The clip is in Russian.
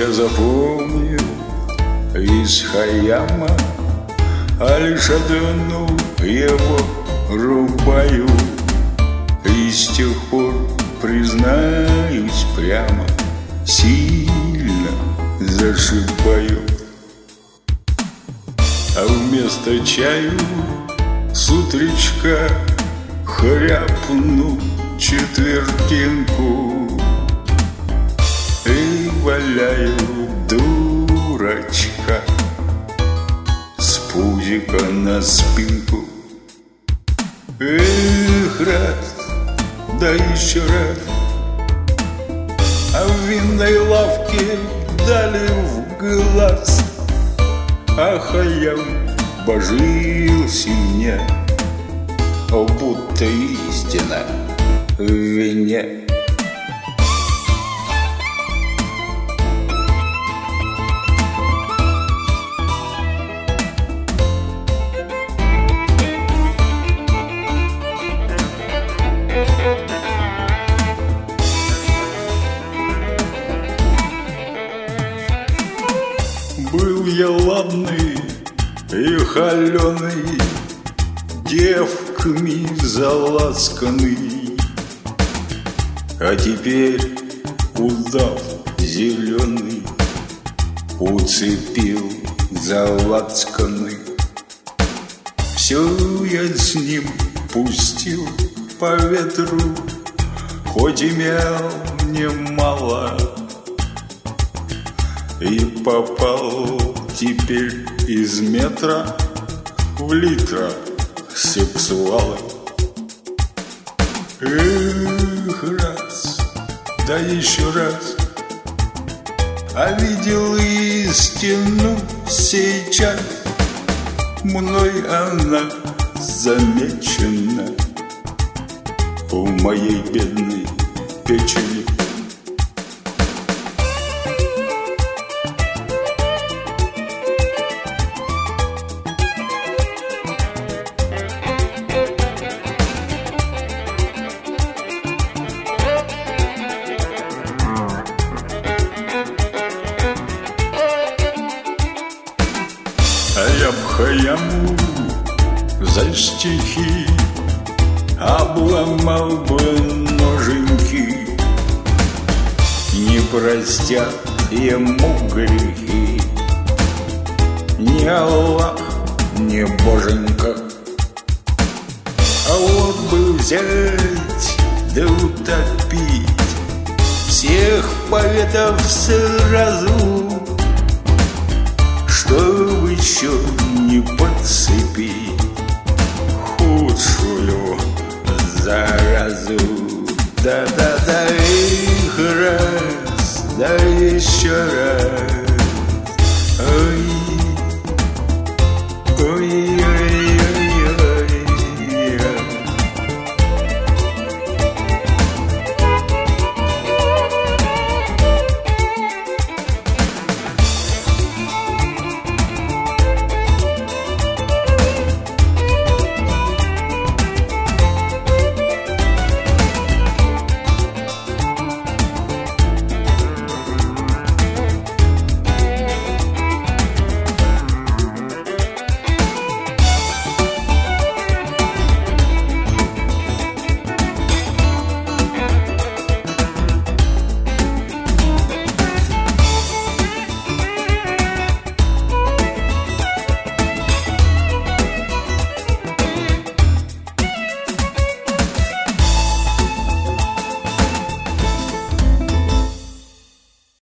я запомнил из Хайяма, а лишь одну его рубаю. И с тех пор, признаюсь прямо, сильно зашибаю. А вместо чаю с утречка хряпну четвертинку и валяю дурачка с пузика на спинку. Эх, раз, да еще раз. А в винной лавке дали в глаз, ах, а я божился мне, будто истина в вине. Был я ладный и холеный, девками заласканный, а теперь удав зеленый уцепил за лацканы. Все я с ним пустил по ветру, хоть имел немало, и попал теперь из метра в литра сексуала. Эх, раз, да еще раз. А видел истину сейчас, мной она замечена в моей бедной печени. А я б Хаяму за стихи обломал бы ноженьки, не простят ему грехи ни Аллах, ни Боженька. А вот бы взять да утопить всех поэтов сразу, чтоб еще не подцепить худшую заразу. Да-да-да, их раз, да еще раз.